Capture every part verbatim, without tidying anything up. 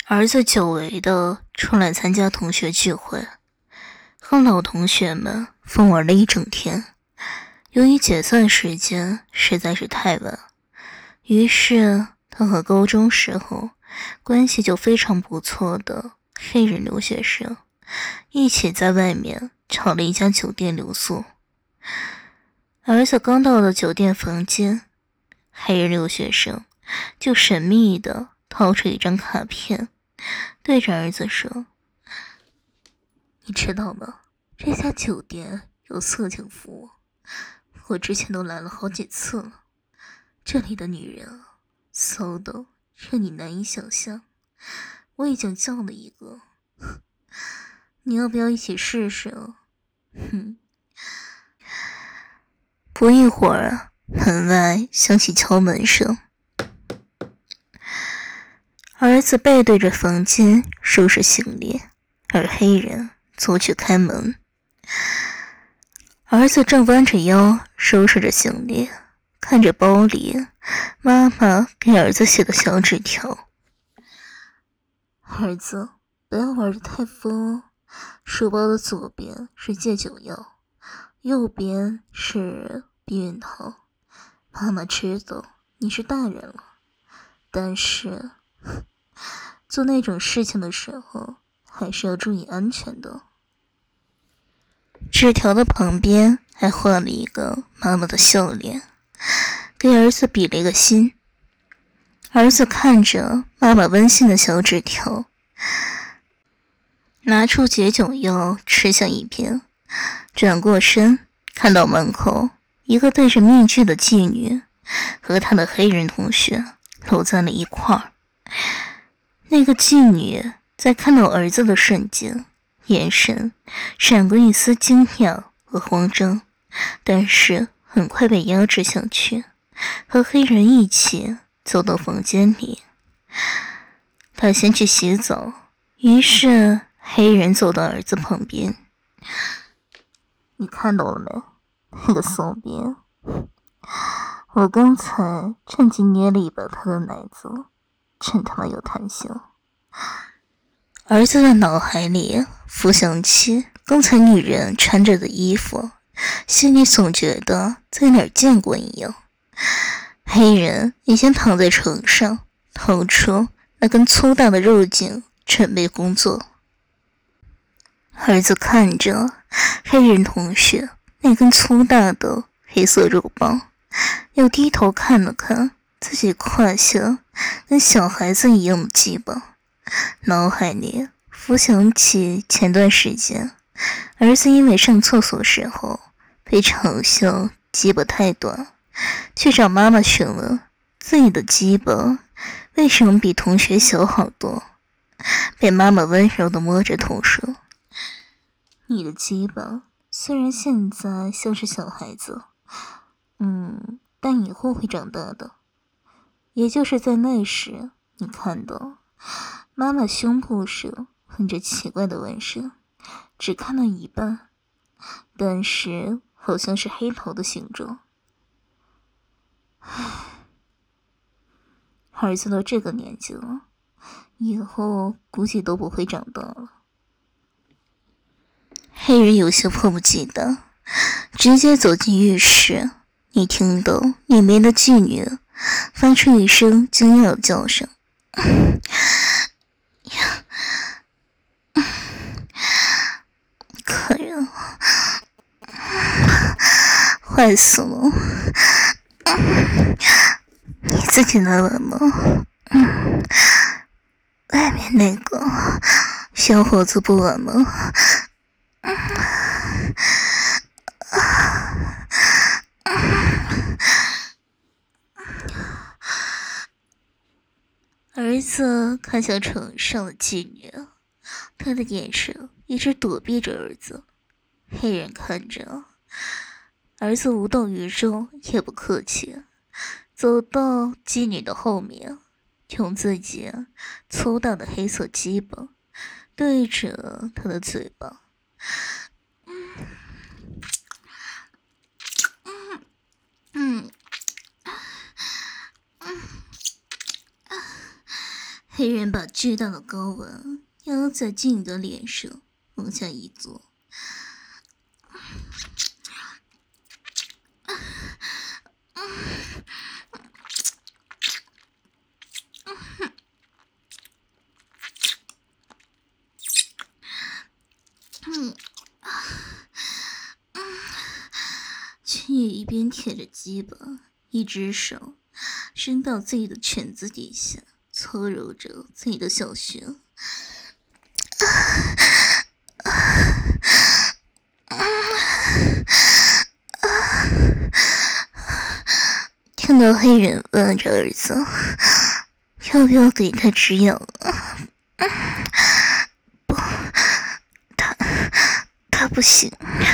儿子久违的出来参加同学聚会，和老同学们疯玩了一整天。由于解散时间实在是太晚，于是他和高中时候关系就非常不错的黑人留学生一起在外面找了一家酒店留宿。儿子刚到了酒店房间，黑人留学生就神秘地掏出一张卡片，对着儿子说：“你知道吗？这家酒店有色情服务，我之前都来了好几次了。这里的女人啊，骚到让你难以想象。我已经叫了一个，你要不要一起试试啊？”哼。不一会儿，门外响起敲门声。儿子背对着房间收拾行李，而黑人走去开门。儿子正弯着腰收拾着行李，看着包里妈妈给儿子写的小纸条：“儿子，不要玩得太疯哦。书包的左边是戒酒药，右边是避孕套。妈妈知道你是大人了，但是做那种事情的时候还是要注意安全的。”纸条的旁边还画了一个妈妈的笑脸，给儿子比了一个心。儿子看着妈妈温馨的小纸条，拿出解酒药吃向一边，转过身看到门口一个戴着面具的妓女和她的黑人同学搂在了一块儿。那个妓女在看到儿子的瞬间，眼神闪过一丝惊讶和慌张，但是很快被压制下去，和黑人一起走到房间里。他先去洗澡，于是黑人走到儿子旁边：“你看到了没？那个骚逼，我刚才趁机捏了一把他的奶子，真他妈有弹性。”儿子的脑海里浮想起刚才女人穿着的衣服，心里总觉得在哪儿见过一样。黑人已经躺在床上，掏出那根粗大的肉茎准备工作。儿子看着黑人同学那根粗大的黑色肉棒，又低头看了看自己胯下跟小孩子一样的鸡巴，脑海里浮想起前段时间儿子因为上厕所时候被嘲笑鸡巴太短，去找妈妈询问自己的鸡巴为什么比同学小好多，被妈妈温柔地摸着头说：“你的鸡巴虽然现在像是小孩子，嗯，但以后会长大的。也就是在那时，你看到妈妈胸部上纹着奇怪的纹身，只看到一半，但是好像是黑桃的形状。唉，儿子都这个年纪了，以后估计都不会长大了。”黑人有些迫不及待，直接走进浴室。你听到里面的妓女发出一声惊讶的叫声：“客人，坏死了！你自己来玩吗？外面那个小伙子不玩吗？”儿子看向床上的妓女，他的眼神一直躲避着儿子。黑人看着儿子无动于衷，也不客气，走到妓女的后面，用自己粗大的黑色鸡巴对着她的嘴巴。嗯嗯嗯黑人把巨大的睾丸压在妓女的脸上，往下一坐。妓女一边舔着鸡巴，一只手伸到自己的裙子底下，搓揉着自己的小穴。听到黑人问着儿子要不要给他止痒，不，他他不行。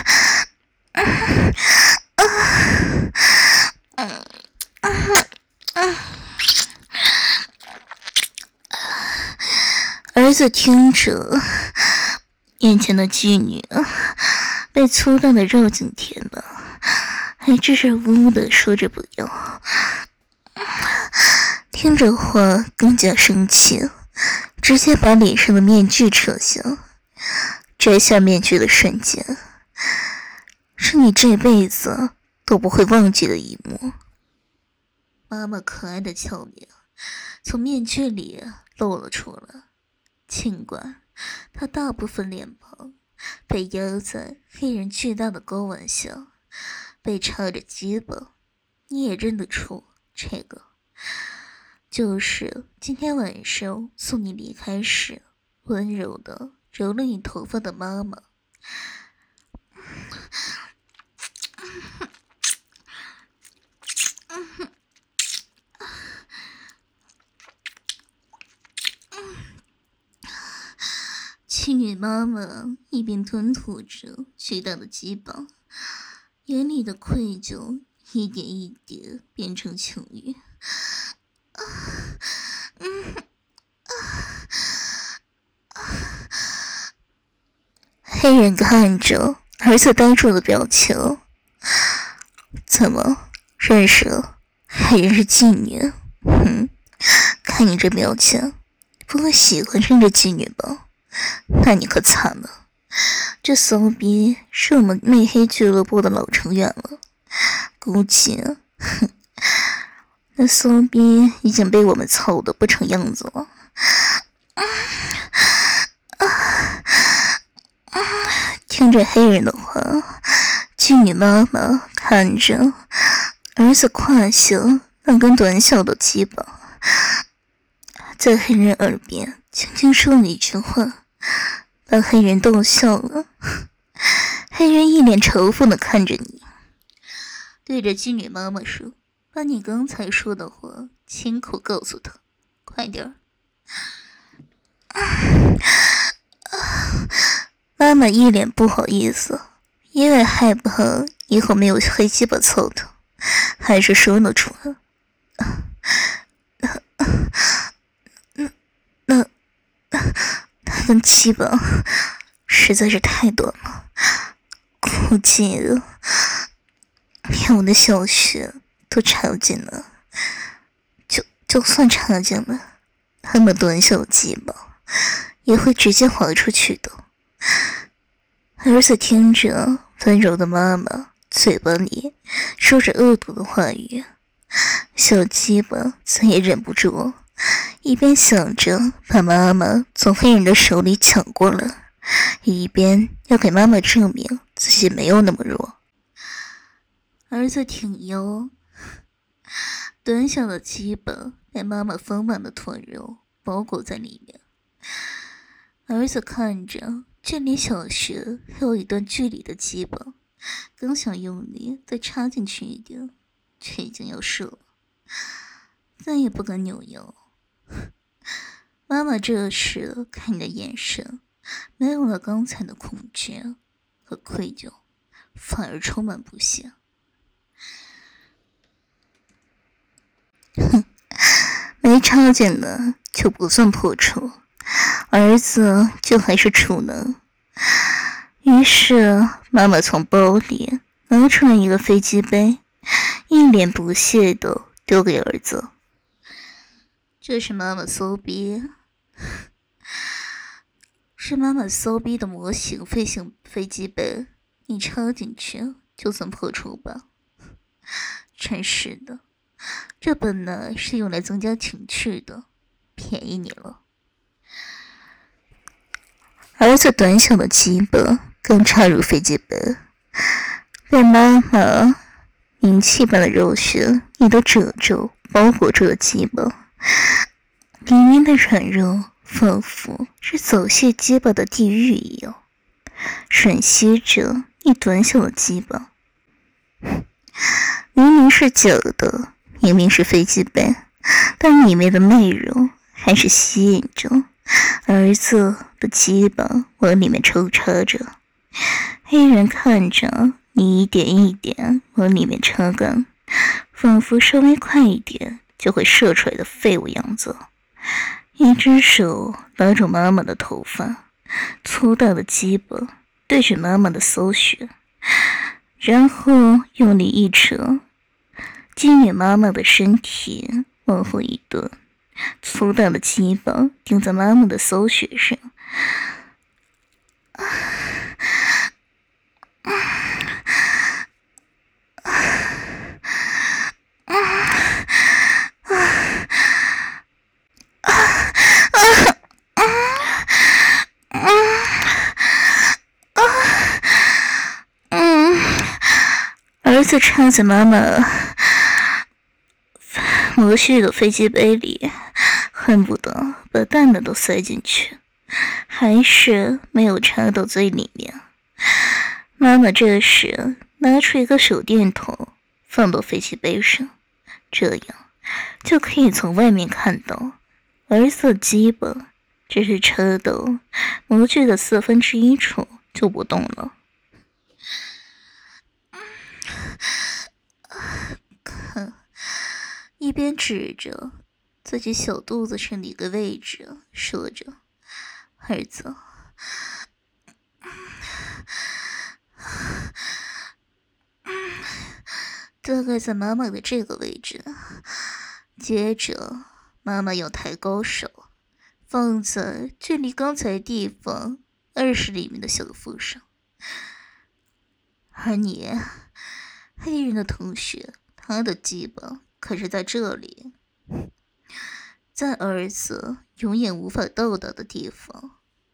儿子听着，眼前的妓女被粗大的肉颈填了，还支支吾吾地说着不要。听着话更加生气，直接把脸上的面具扯下。摘下面具的瞬间，是你这辈子都不会忘记的一幕。妈妈可爱的俏脸从面具里露了出来，尽管她大部分脸庞被压在黑人巨大的睾丸下，被插着鸡巴，你也认得出这个就是今天晚上送你离开时温柔的揉了你头发的妈妈。妓女妈妈一边吞吐着巨大的鸡巴，眼里的愧疚一点一点变成情欲。啊嗯啊啊、黑人看着儿子呆住的表情，怎么认识了？还认识妓女？哼，看你这表情，不会喜欢上这妓女吧？那你可惨了，这骚逼是我们媚黑俱乐部的老成员了，估计哼，那骚逼已经被我们操得不成样子了。啊啊啊、听着黑人的话，妓女妈妈看着儿子胯下那根短小的鸡巴，在黑人耳边轻轻说了一句话，把黑人逗笑了。黑人一脸嘲讽地看着你，对着妓女妈妈说：“把你刚才说的话亲口告诉她，快点儿。”妈妈一脸不好意思，因为害怕以后没有黑鸡巴凑她，还是说了出来。那那那根鸡巴实在是太短了，估计连我的小穴都插不进了。就就算插进了，那么短小的鸡巴也会直接滑出去的。儿子听着温柔的妈妈嘴巴里说着恶毒的话语，小鸡巴再也忍不住，一边想着把妈妈从黑人的手里抢过来，一边要给妈妈证明自己没有那么弱。儿子挺腰，短小的鸡巴被妈妈丰满的臀肉包裹在里面。儿子看着距离小穴还有一段距离的鸡巴，刚想用力再插进去一点，却已经要射了，再也不敢扭腰。妈妈这时看你的眼神没有了刚才的恐惧和愧疚，反而充满不屑。哼，没插进的就不算破处，儿子就还是处呢。于是妈妈从包里拿出来一个飞机杯，一脸不屑地丢给儿子。 这是妈妈骚逼，是妈妈骚逼的模型飞行飞机杯，你插进去就算破处吧。真是的，这本来是用来增加情趣的，便宜你了。儿子短小的鸡巴刚插入飞机杯，被妈妈凝气般的肉穴你的褶皱包裹住了鸡巴，里面的软肉仿佛是走泄鸡巴的地狱一样，吮吸着你短小的鸡巴。明明是假的，明明是飞机杯，但里面的内容还是吸引着儿子的鸡巴往里面抽插着。黑人看着你一点一点往里面插干，仿佛稍微快一点就会射出来的废物样子。一只手拉住妈妈的头发，粗大的鸡巴对着妈妈的骚穴，然后用力一扯，精女妈妈的身体往后一顿，粗大的鸡巴顶在妈妈的骚穴上。儿子插在妈妈模具的飞机杯里，恨不得把蛋蛋都塞进去，还是没有插到嘴里面。妈妈这时拿出一个手电筒放到飞机杯上，这样就可以从外面看到儿子的鸡巴只是插到模具的四分之一处就不动了。看，一边指着自己小肚子上的一个位置说着：“儿子，大概在妈妈的这个位置。”接着，妈妈又抬高手，放在距离刚才地方二十厘米的小腹上。而你，黑人的同学，他的鸡巴可是在这里，在儿子永远无法到达的地方。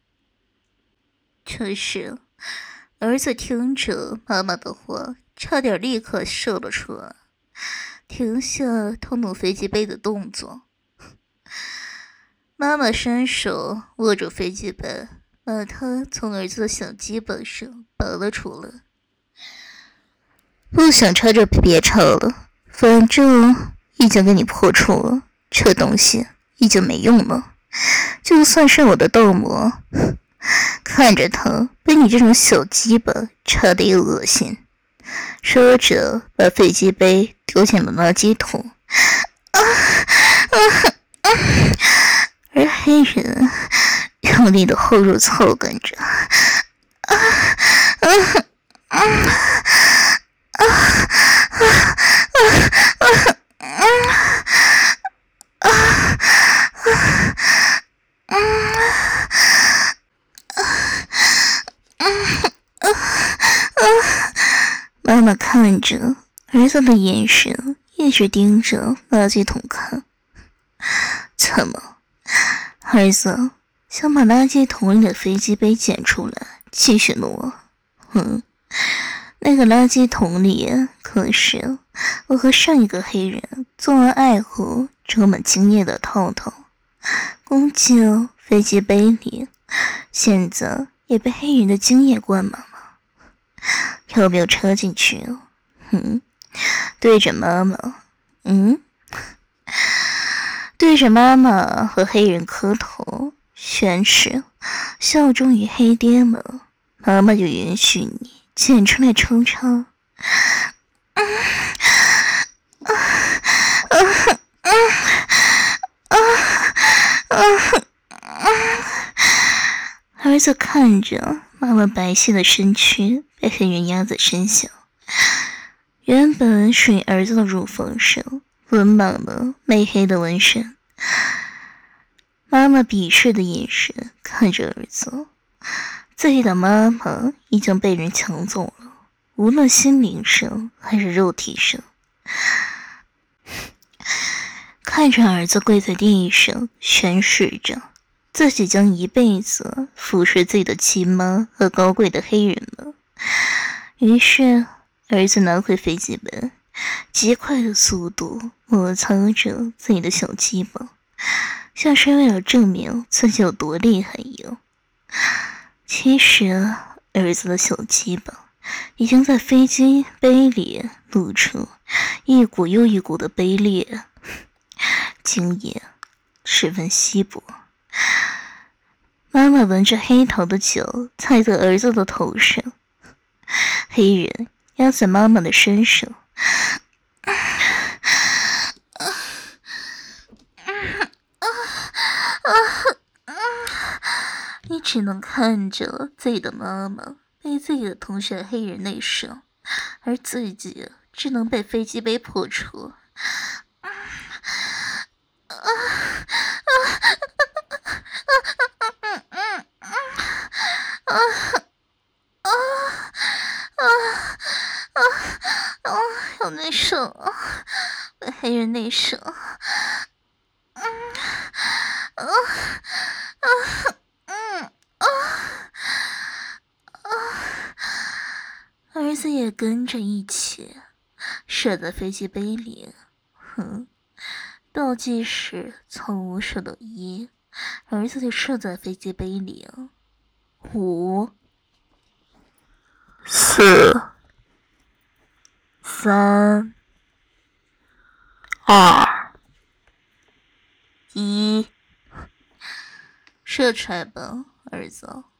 这时，儿子听着妈妈的话，差点立刻射了出来，停下偷弄飞机杯的动作。妈妈伸手握住飞机杯，把它从儿子的小鸡巴上拔了出来。不想插就别插了，反正已经给你破处了，这东西已经没用了。就算是我的倒模，看着他被你这种小鸡巴插得又恶心。说着，把飞机杯丢进了垃圾桶。啊啊啊、而黑人用力的后入操干着。啊啊啊啊啊啊啊！妈妈看着儿子的眼神一直盯着垃圾桶看。怎么，儿子想把垃圾桶里的飞机杯捡出来继续弄啊？嗯，那个垃圾桶里可是我和上一个黑人做完爱后装满精液的套套，恭敬飞机杯里现在也被黑人的精液灌满了。要不要插进去啊？嗯，对着妈妈，嗯，对着妈妈和黑人磕头宣誓，效忠于黑爹们，妈妈就允许你捡出来抽插。啊啊啊啊啊啊啊！儿子看着妈妈白皙的身躯被黑人压在身下，原本属于儿子的乳房上纹满了媚黑的纹身， 妈妈鄙视的眼神看着儿子，自己的妈妈已经被人抢走了，无论心灵上还是肉体上。看着儿子跪在地上宣誓着自己将一辈子服侍自己的亲妈和高贵的黑人们，于是儿子拿回飞机本，极快的速度摩擦着自己的小鸡巴，像是为了证明自己有多厉害一样。其实儿子的小鸡巴已经在飞机杯里露出一股又一股的卑劣，精液十分稀薄。妈妈闻着黑桃的酒踩在儿子的头上，黑人压在妈妈的身上，你只能看着自己的妈妈被自己的同学黑人内射，而自己只能被飞机杯破除。好难受啊！被黑人内射。嗯啊啊嗯啊啊！儿子也跟着一起射在飞机杯里。哼！倒计时从五数到一，儿子就射在飞机杯里。五、四、三、二、一，射出来吧，儿子。